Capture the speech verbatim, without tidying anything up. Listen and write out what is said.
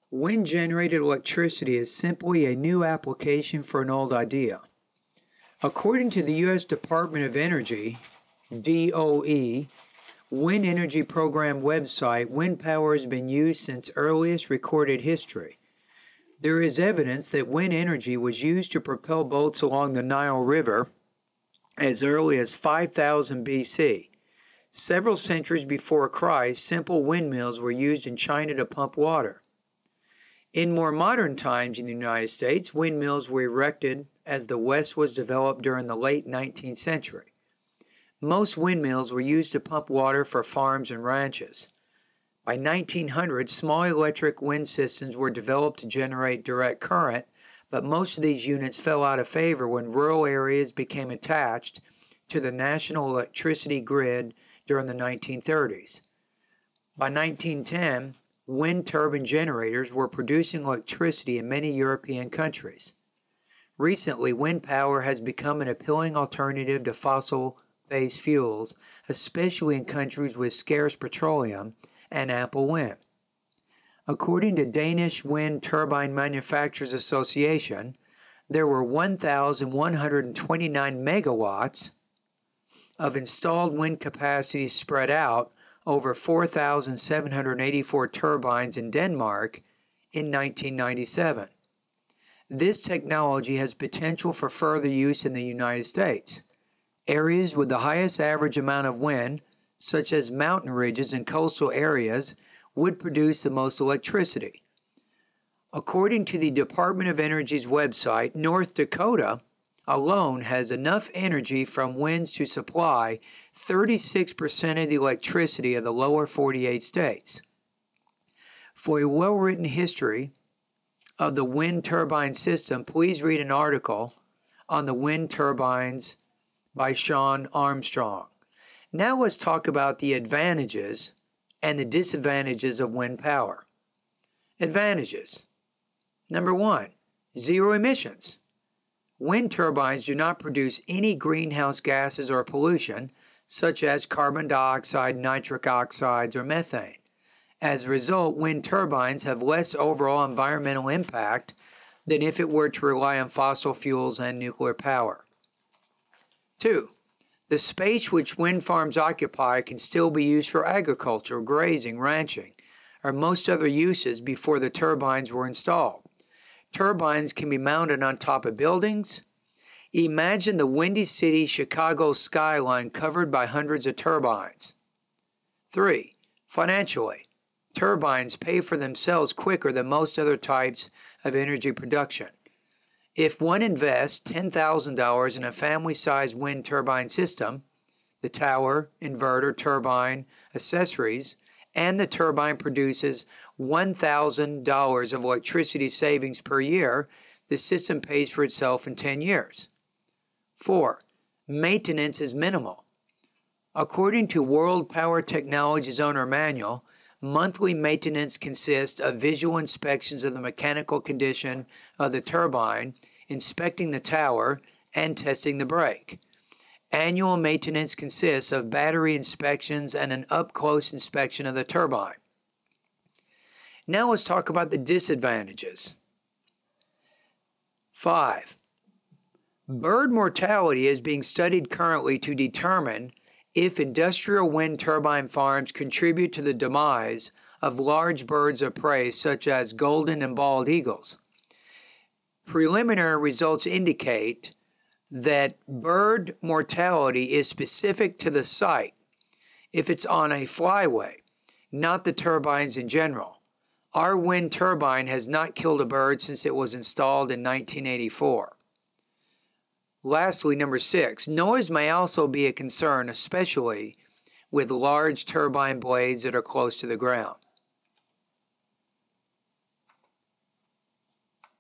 Wind-generated electricity is simply a new application for an old idea. According to the U S Department of Energy, D O E, Wind Energy Program website, wind power has been used since earliest recorded history. There is evidence that wind energy was used to propel boats along the Nile River as early as five thousand B C. Several centuries before Christ, simple windmills were used in China to pump water. In more modern times in the United States, windmills were erected as the West was developed during the late nineteenth century. Most windmills were used to pump water for farms and ranches. By nineteen hundred, small electric wind systems were developed to generate direct current, but most of these units fell out of favor when rural areas became attached to the national electricity grid during the nineteen thirties. By nineteen ten, wind turbine generators were producing electricity in many European countries. Recently, wind power has become an appealing alternative to fossil-based fuels, especially in countries with scarce petroleum and ample wind. According to Danish Wind Turbine Manufacturers Association, there were one thousand one hundred twenty-nine megawatts of installed wind capacity spread out over four thousand seven hundred eighty-four turbines in Denmark in nineteen ninety-seven. This technology has potential for further use in the United States. Areas with the highest average amount of wind, such as mountain ridges and coastal areas, would produce the most electricity. According to the Department of Energy's website, North Dakota alone has enough energy from winds to supply thirty-six percent of the electricity of the lower forty-eight states. For a well-written history of the wind turbine system, please read an article on the wind turbines by Sean Armstrong. Now let's talk about the advantages and the disadvantages of wind power. Advantages. Number one, zero emissions. Wind turbines do not produce any greenhouse gases or pollution, such as carbon dioxide, nitric oxides, or methane. As a result, wind turbines have less overall environmental impact than if it were to rely on fossil fuels and nuclear power. Two, the space which wind farms occupy can still be used for agriculture, grazing, ranching, or most other uses before the turbines were installed. Turbines can be mounted on top of buildings. Imagine the Windy City, Chicago skyline covered by hundreds of turbines. Three, financially, turbines pay for themselves quicker than most other types of energy production. If one invests ten thousand dollars in a family-sized wind turbine system, the tower, inverter, turbine, accessories, and the turbine produces one thousand dollars of electricity savings per year, the system pays for itself in ten years. Four, maintenance is minimal. According to World Power Technologies Owner Manual, monthly maintenance consists of visual inspections of the mechanical condition of the turbine, inspecting the tower, and testing the brake. Annual maintenance consists of battery inspections and an up-close inspection of the turbine. Now let's talk about the disadvantages. Five, bird mortality is being studied currently to determine if industrial wind turbine farms contribute to the demise of large birds of prey such as golden and bald eagles. Preliminary results indicate that bird mortality is specific to the site if it's on a flyway, not the turbines in general. Our wind turbine has not killed a bird since it was installed in nineteen eighty-four. Lastly, number six, noise may also be a concern, especially with large turbine blades that are close to the ground.